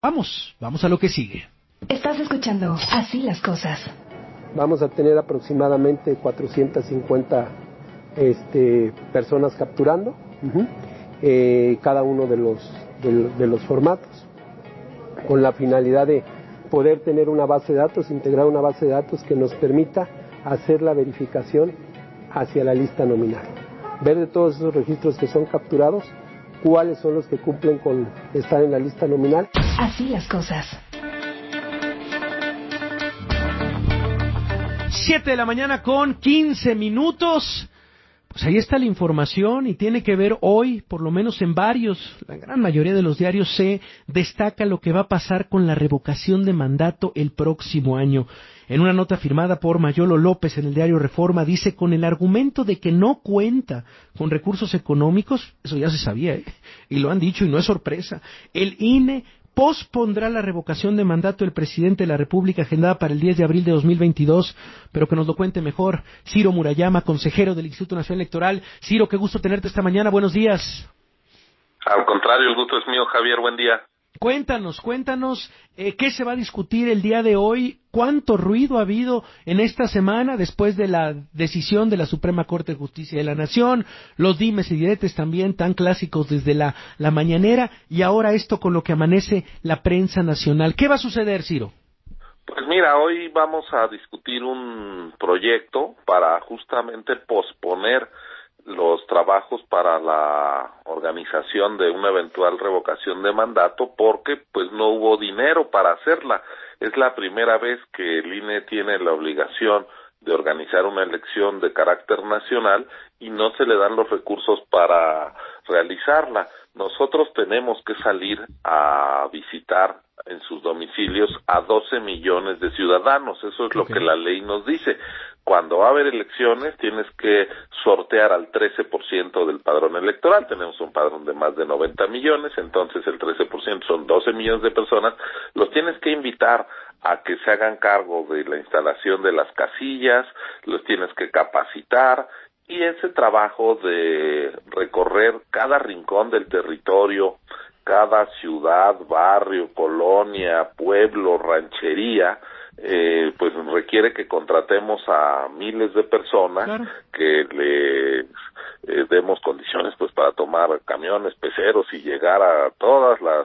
Vamos a lo que sigue. Estás escuchando Así las Cosas. Vamos a tener aproximadamente 450 personas capturando cada uno de los formatos, con la finalidad de poder tener una base de datos, integrar una base de datos que nos permita hacer la verificación hacia la lista nominal. Ver de todos esos registros que son capturados, cuáles son los que cumplen con estar en la lista nominal. Así las Cosas. 7 de la mañana con 15 minutos. Pues ahí está la información y tiene que ver hoy, por lo menos en la gran mayoría de los diarios se destaca lo que va a pasar con la revocación de mandato el próximo año. En una nota firmada por Mayolo López en el diario Reforma dice, con el argumento de que no cuenta con recursos económicos, eso ya se sabía, y lo han dicho y no es sorpresa, el INE pospondrá la revocación de mandato del presidente de la República agendada para el 10 de abril de 2022, pero que nos lo cuente mejor Ciro Murayama, consejero del Instituto Nacional Electoral. Ciro, qué gusto tenerte esta mañana, buenos días. Al contrario, el gusto es mío, Javier, buen día. Cuéntanos, ¿qué se va a discutir el día de hoy? ¿Cuánto ruido ha habido en esta semana después de la decisión de la Suprema Corte de Justicia de la Nación? Los dimes y diretes también tan clásicos desde la mañanera, y ahora esto con lo que amanece la prensa nacional. ¿Qué va a suceder, Ciro? Pues mira, hoy vamos a discutir un proyecto para justamente posponer los trabajos para la organización de una eventual revocación de mandato porque pues no hubo dinero para hacerla. Es la primera vez que el INE tiene la obligación de organizar una elección de carácter nacional y no se le dan los recursos para realizarla. Nosotros tenemos que salir a visitar en sus domicilios a 12 millones de ciudadanos, eso es lo que la ley nos dice. Cuando va a haber elecciones tienes que sortear al 13% del padrón electoral, tenemos un padrón de más de 90 millones, entonces el 13% son 12 millones de personas, los tienes que invitar a que se hagan cargo de la instalación de las casillas, los tienes que capacitar, y ese trabajo de recorrer cada rincón del territorio, cada ciudad, barrio, colonia, pueblo, ranchería, pues requiere que contratemos a miles de personas, claro, que les demos condiciones pues para tomar camiones, peceros y llegar a todas las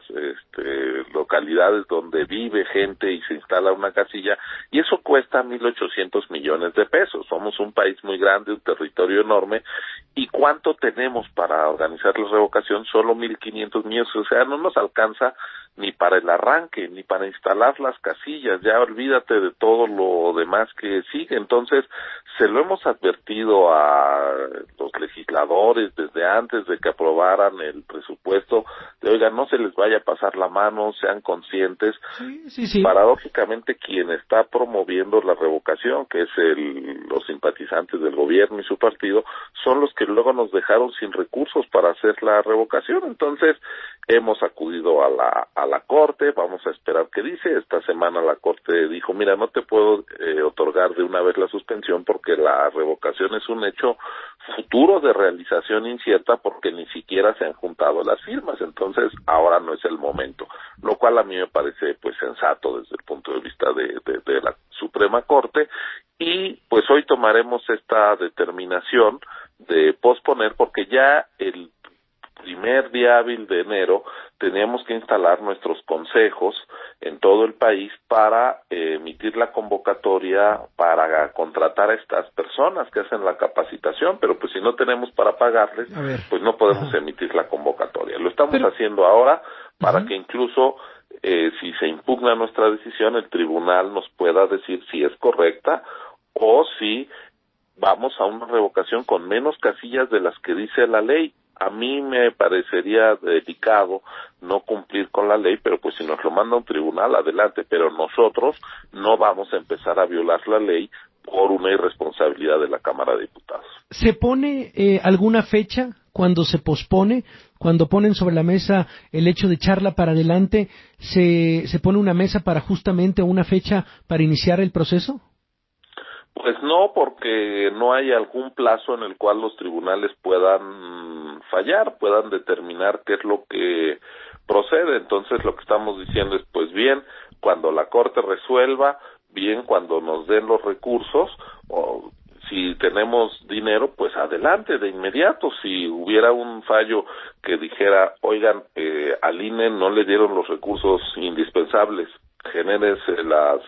localidades donde vive gente y se instala una casilla, y eso cuesta 1,800 millones de pesos. Somos un país muy grande, un territorio enorme, ¿y cuánto tenemos para organizar la revocación? Solo 1,500 millones, o sea, no nos alcanza ni para el arranque, ni para instalar las casillas, ya olvídate de todo lo demás que sigue. Entonces, se lo hemos advertido a los legisladores desde antes de que aprobaran el presupuesto, de oiga, no se les vaya a pasar la mano, sean conscientes. Sí. Paradójicamente, quien está promoviendo la revocación, que es los simpatizantes del gobierno y su partido, son los que luego nos dejaron sin recursos para hacer la revocación. Entonces, hemos acudido a la Corte, vamos a esperar qué dice. Esta semana la Corte dijo, mira, no te puedo otorgar de una vez la suspensión porque la revocación es un hecho futuro de realización incierta porque ni siquiera se han juntado las firmas, entonces ahora no es el momento, lo cual a mí me parece pues sensato desde el punto de vista de la Suprema Corte, y pues hoy tomaremos esta determinación de posponer porque ya el primer día hábil de enero teníamos que instalar nuestros consejos en todo el país para emitir la convocatoria para contratar a estas personas que hacen la capacitación, pero pues si no tenemos para pagarles, pues no podemos emitir la convocatoria. Lo estamos haciendo ahora para que incluso si se impugna nuestra decisión, el tribunal nos pueda decir si es correcta o si vamos a una revocación con menos casillas de las que dice la ley. A mí me parecería delicado no cumplir con la ley, pero pues si nos lo manda un tribunal, adelante, pero nosotros no vamos a empezar a violar la ley por una irresponsabilidad de la Cámara de Diputados. ¿Se pone alguna fecha cuando se pospone? Cuando ponen sobre la mesa el hecho de echarla para adelante, ¿se pone una mesa para justamente una fecha para iniciar el proceso? Pues no, porque no hay algún plazo en el cual los tribunales puedan fallar, puedan determinar qué es lo que procede. Entonces lo que estamos diciendo es, pues bien, cuando la Corte resuelva, bien, cuando nos den los recursos, o si tenemos dinero, pues adelante, de inmediato. Si hubiera un fallo que dijera, oigan, al INE no le dieron los recursos indispensables, genérense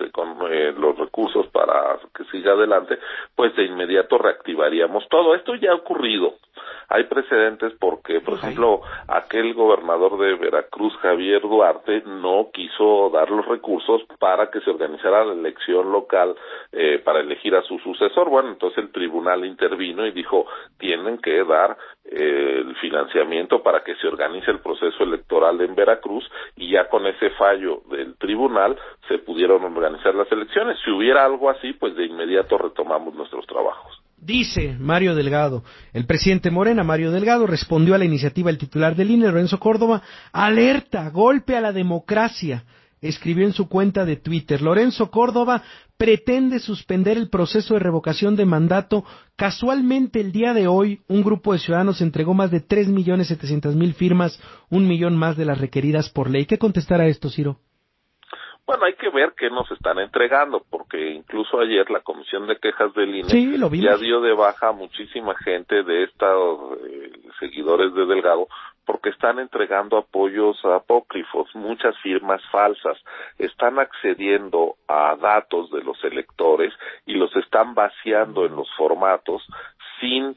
los recursos para que siga adelante, pues de inmediato reactivaríamos todo. Esto ya ha ocurrido. Hay precedentes porque, por ejemplo, aquel gobernador de Veracruz, Javier Duarte, no quiso dar los recursos para que se organizara la elección local para elegir a su sucesor. Bueno, entonces el tribunal intervino y dijo, tienen que dar el financiamiento para que se organice el proceso electoral en Veracruz, y ya con ese fallo del tribunal se pudieron organizar las elecciones. Si hubiera algo así, pues de inmediato retomamos nuestros trabajos. Dice Mario Delgado, el presidente Morena, Mario Delgado, respondió a la iniciativa del titular del INE, Lorenzo Córdoba, alerta, golpe a la democracia. Escribió en su cuenta de Twitter, Lorenzo Córdoba pretende suspender el proceso de revocación de mandato. Casualmente el día de hoy, un grupo de ciudadanos entregó más de 3.700.000 firmas, 1 millón más de las requeridas por ley. ¿Qué contestar a esto, Ciro? Bueno, hay que ver qué nos están entregando, porque incluso ayer la Comisión de Quejas del INE ya dio de baja a muchísima gente de estos seguidores de Delgado, porque están entregando apoyos apócrifos, muchas firmas falsas, están accediendo a datos de los electores y los están vaciando en los formatos sin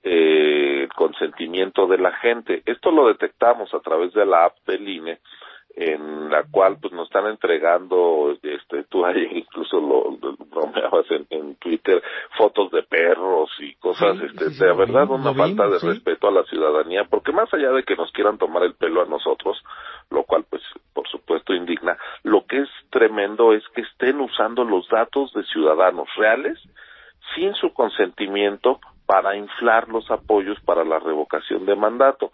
consentimiento de la gente. Esto lo detectamos a través de la app del INE, en la cual pues nos están entregando, tú ahí incluso lo bromeabas en Twitter, fotos de perros y cosas, de verdad una falta de respeto a la ciudadanía, porque más allá de que nos quieran tomar el pelo a nosotros, lo cual pues por supuesto indigna, lo que es tremendo es que estén usando los datos de ciudadanos reales sin su consentimiento para inflar los apoyos para la revocación de mandato.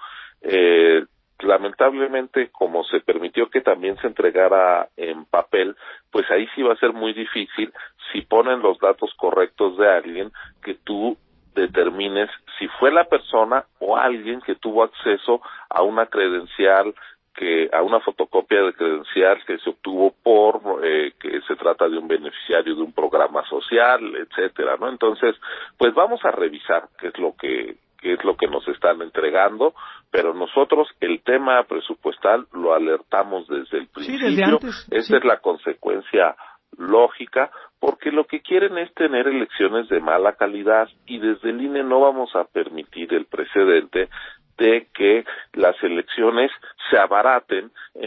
Lamentablemente, como se permitió que también se entregara en papel, pues ahí sí va a ser muy difícil, si ponen los datos correctos de alguien, que tú determines si fue la persona o alguien que tuvo acceso a una credencial, a una fotocopia de credencial que se obtuvo por que se trata de un beneficiario de un programa social, etcétera, ¿no? Entonces, pues vamos a revisar qué es lo que nos están entregando, pero nosotros el tema presupuestal lo alertamos desde el principio. Sí, desde antes. Esta es la consecuencia lógica, porque lo que quieren es tener elecciones de mala calidad, y desde el INE no vamos a permitir el precedente de que las elecciones se abaraten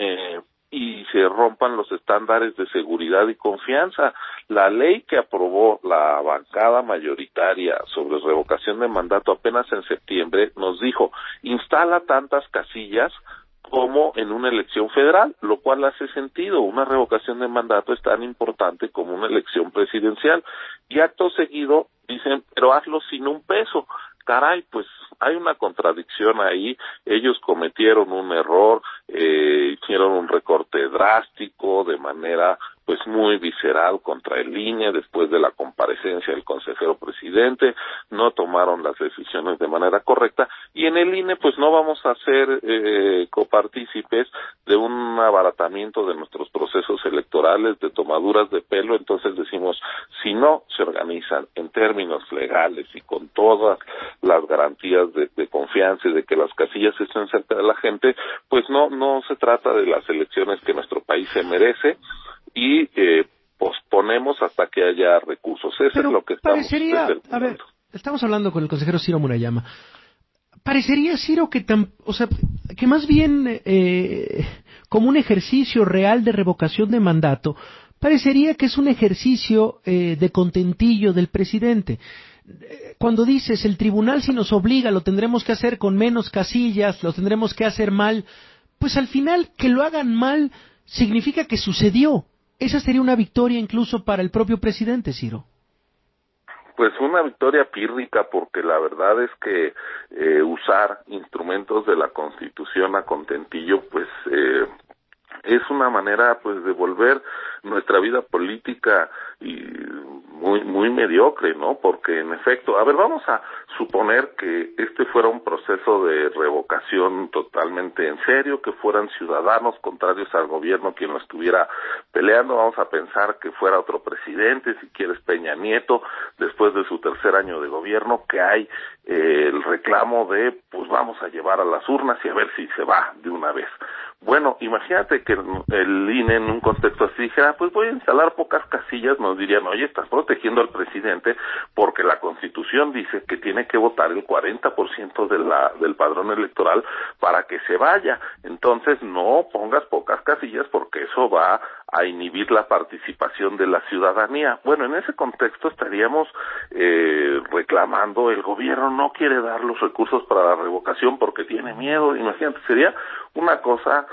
y se rompan los estándares de seguridad y confianza. La ley que aprobó la bancada mayoritaria sobre revocación de mandato apenas en septiembre nos dijo, instala tantas casillas como en una elección federal, lo cual hace sentido. Una revocación de mandato es tan importante como una elección presidencial. Y acto seguido dicen, pero hazlo sin un peso. Caray, pues hay una contradicción ahí. Ellos cometieron un error, hicieron un recorte drástico de manera pues muy visceral contra el INE después de la comparecencia del consejero presidente, no tomaron las decisiones de manera correcta, y en el INE pues no vamos a ser copartícipes de un abaratamiento de nuestros procesos electorales, de tomaduras de pelo. Entonces decimos, si no se organizan en términos legales y con todas las garantías de confianza y de que las casillas estén cerca de la gente, pues no se trata de las elecciones que nuestro país se merece, y posponemos hasta que haya recursos. Eso es lo que estamos a ver, estamos hablando con el consejero Ciro Murayama. Parecería, Ciro, que que más bien como un ejercicio real de revocación de mandato, parecería que es un ejercicio de contentillo del presidente. Cuando dices, el tribunal si nos obliga, lo tendremos que hacer con menos casillas, lo tendremos que hacer mal, pues al final que lo hagan mal significa que sucedió. Esa sería una victoria incluso para el propio presidente, Ciro. Pues una victoria pírrica, porque la verdad es que usar instrumentos de la Constitución a contentillo, pues es una manera pues de volver nuestra vida política y muy mediocre, ¿no? Porque en efecto, a ver, vamos a suponer que este fuera un proceso de revocación totalmente en serio, que fueran ciudadanos contrarios al gobierno quien lo estuviera peleando. Vamos a pensar que fuera otro presidente, si quieres Peña Nieto, después de su tercer año de gobierno, que hay el reclamo de, pues vamos a llevar a las urnas y a ver si se va de una vez. Bueno, imagínate que el INE en un contexto así dijera, pues voy a instalar pocas casillas, nos dirían, oye, estás protegiendo al presidente porque la Constitución dice que tiene que votar el 40% del padrón electoral para que se vaya. Entonces no pongas pocas casillas porque eso va a inhibir la participación de la ciudadanía. Bueno, en ese contexto estaríamos reclamando, el gobierno no quiere dar los recursos para la revocación porque tiene miedo. Imagínate, sería una cosa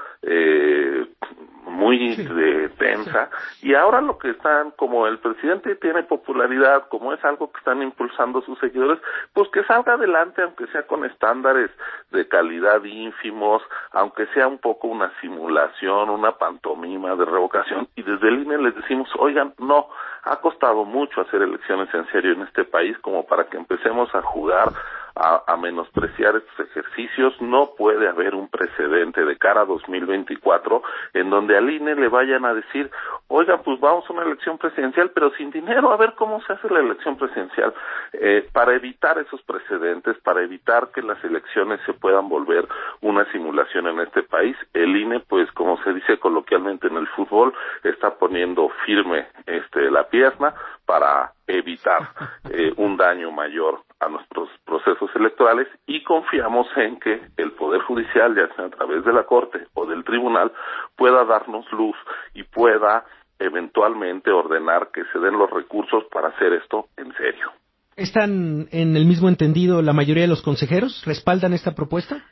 muy tensa, y ahora lo que están, como el presidente tiene popularidad, como es algo que están impulsando sus seguidores, pues que salga adelante, aunque sea con estándares de calidad ínfimos, aunque sea un poco una simulación, una pantomima de revocación, y desde el INE les decimos, oigan, no, ha costado mucho hacer elecciones en serio en este país como para que empecemos a jugar a menospreciar estos ejercicios. No puede haber un precedente de cara a 2024 en donde al INE le vayan a decir, oiga, pues vamos a una elección presidencial, pero sin dinero, a ver cómo se hace la elección presidencial, para evitar esos precedentes, para evitar que las elecciones se puedan volver una simulación en este país. El INE, pues como se dice coloquialmente en el fútbol, está poniendo firme la pierna para evitar un daño mayor a nuestros procesos electorales, y confiamos en que el Poder Judicial, ya sea a través de la Corte o del Tribunal, pueda darnos luz y pueda eventualmente ordenar que se den los recursos para hacer esto en serio. ¿Están en el mismo entendido la mayoría de los consejeros? ¿Respaldan esta propuesta?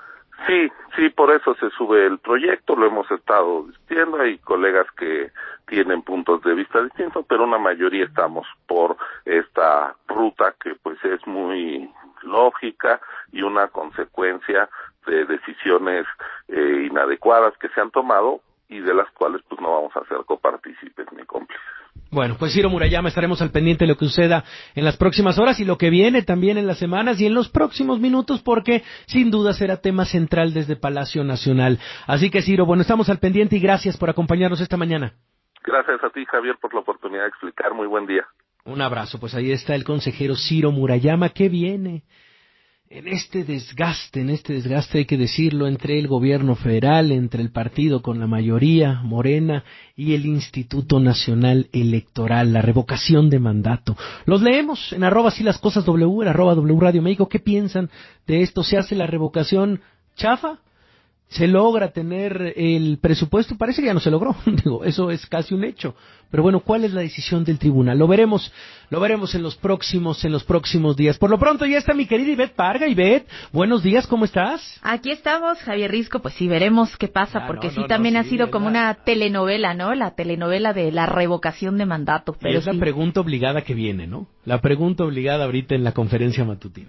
Sí, por eso se sube el proyecto, lo hemos estado discutiendo, hay colegas que tienen puntos de vista distintos, pero una mayoría estamos por esta ruta que pues es muy lógica y una consecuencia de decisiones inadecuadas que se han tomado y de las cuales pues no vamos a ser copartícipes ni cómplices. Bueno, pues Ciro Murayama, estaremos al pendiente de lo que suceda en las próximas horas y lo que viene también en las semanas y en los próximos minutos, porque sin duda será tema central desde Palacio Nacional. Así que Ciro, bueno, estamos al pendiente y gracias por acompañarnos esta mañana. Gracias a ti, Javier, por la oportunidad de explicar. Muy buen día. Un abrazo, pues ahí está el consejero Ciro Murayama, que viene en este desgaste hay que decirlo, entre el gobierno federal, entre el partido con la mayoría, Morena, y el Instituto Nacional Electoral, la revocación de mandato. Los leemos en @silascosasw, en @W Radio México. ¿Qué piensan de esto? ¿Se hace la revocación chafa? ¿Se logra tener el presupuesto? Parece que ya no se logró. Digo, eso es casi un hecho. Pero bueno, ¿cuál es la decisión del tribunal? Lo veremos en los próximos días. Por lo pronto ya está mi querida Ivette Parga. Ivette, buenos días, ¿cómo estás? Aquí estamos, Javier Risco, pues sí, veremos qué pasa, porque también ha sido como una telenovela, ¿no? La telenovela de la revocación de mandato. Pero y es la pregunta obligada que viene, ¿no? La pregunta obligada ahorita en la conferencia matutina.